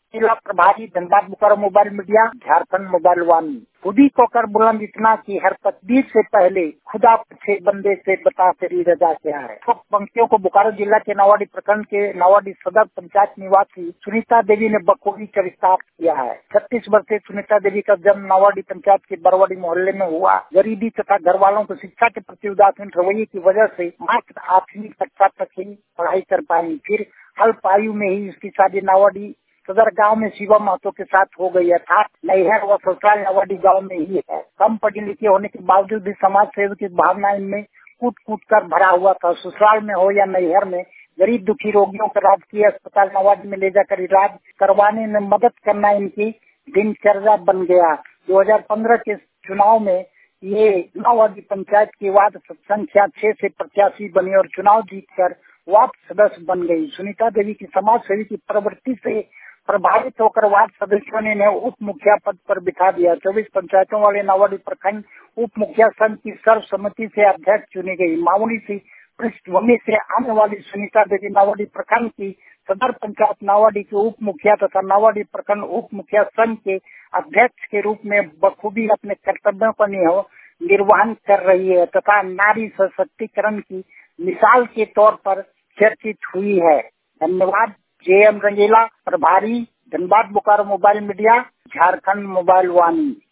जिला प्रभारी, Dhanbad Bokaro mobile media, Jharkhand mobile Vaani. खुदी को कर बुलंद इतना कि हर तकदीर से पहले खुदा से बंदे से बता तेरी रजा क्या है। तो पंक्तियों को बोकारो जिला के नावाडी प्रखंड के नावाडी सदर पंचायत निवासी सुनीता देवी ने बखूबी चरितार्थ किया है। 36 वर्षीय सुनीता देवी का जन्म नावाडी पंचायत के बरवाड़ी मोहल्ले में हुआ। गरीबी तथा घर वालों को शिक्षा के प्रति उदासीन रवैये की वजह से मात्र 8वीं कक्षा तक ही पढ़ाई कर पाई। फिर अल्प आयु में ही उसकी शादी नावाडी सदर गांव में शिवा महतो के साथ हो गई। अर्थात नैहर व ससुराल नावाडी गांव में ही है। कम पढ़ी लिखी होने के बावजूद भी समाज सेवा की भावना इनमें कूट कूट कर भरा हुआ था। ससुराल में हो या नैहर में गरीब दुखी रोगियों को राजकीय अस्पताल नावाडी में ले जाकर इलाज करवाने में मदद करना इनकी दिनचर्या बन गया। 2015 के चुनाव में ये नावाडी पंचायत की वार्ड संख्या 6 से प्रत्याशी बनी और चुनाव जीतकर वार्ड सदस्य बन गई। सुनीता देवी की समाज सेवी की प्रवृत्ति से प्रभावित होकर वार्ड सदस्यों ने उप मुखिया पद पर बिठा दिया। 24 पंचायतों वाले नावाडी प्रखंड उप मुखिया संघ की सर्वसम्मति से अध्यक्ष चुनी गई। मामूली सी पृष्ठभूमि से आने वाली सुनीता देवी नावाडी प्रखंड की सदर पंचायत नावाडी के उप मुखिया तथा नावाडी प्रखंड उप मुखिया संघ के अध्यक्ष के रूप में बखूबी अपने कर्तव्यों का निर्वहन कर रही है तथा नारी सशक्तिकरण की मिसाल के तौर पर चर्चित हुई है। धन्यवाद। JM रंगीला, प्रभारी, Dhanbad Bokaro mobile media, Jharkhand mobile वानी।